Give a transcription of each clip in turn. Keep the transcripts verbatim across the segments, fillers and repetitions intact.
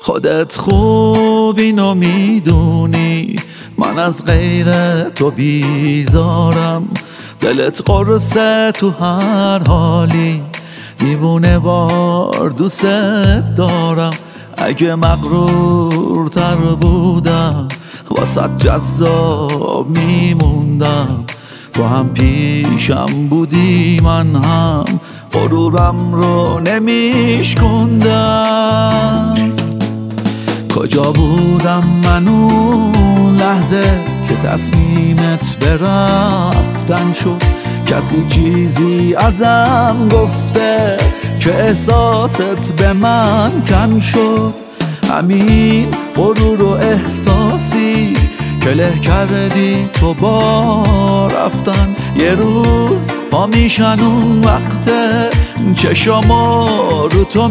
خودت خوب اینو میدونی، من از غیر تو بیزارم. دلت قرصه تو هر حالی، دیوونه وار دوست دارم. اگه مغرورتر بودم واسه جذاب میموندم. تو هم پیشم بودی من هم غرورم رو نمیشکندم. کجا بودم من اون لحظه که تصمیمت برفتن شد؟ کسی چیزی ازم گفته که احساست به من کم شد؟ همین غرور و احساسی که له کردی تو با رفتن. یه روز پا میشن اون وقته چشمو رو تو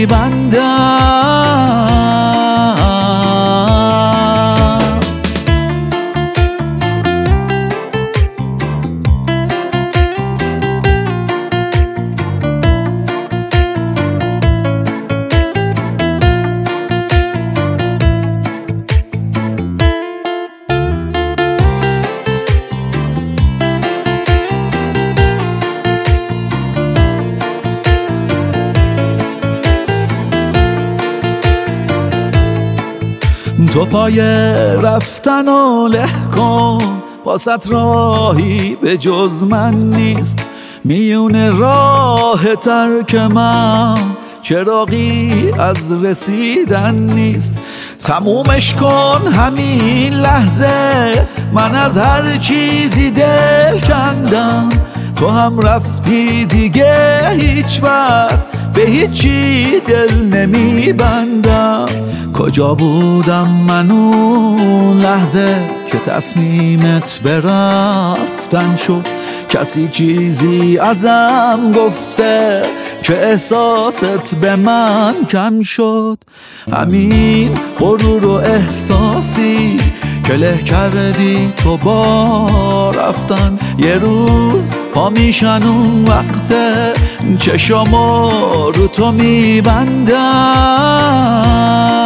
میبندم. تو پای رفتن و له کن، واسط راهی به جز من نیست. میون راه ترک من چراغی از رسیدن نیست. تمومش کن همین لحظه، من از هر چیزی دل کندم. تو هم رفتی دیگه هیچ وقت به هیچی دل نمیبندم. کجا بودم من اون لحظه که تصمیمت برفتن شد؟ کسی چیزی ازم گفته که احساست به من کم شد؟ همین غرور و احساسی که له کردی تو با رفتن. یه روز پا میشن اون وقته چشمو رو تو میبندم.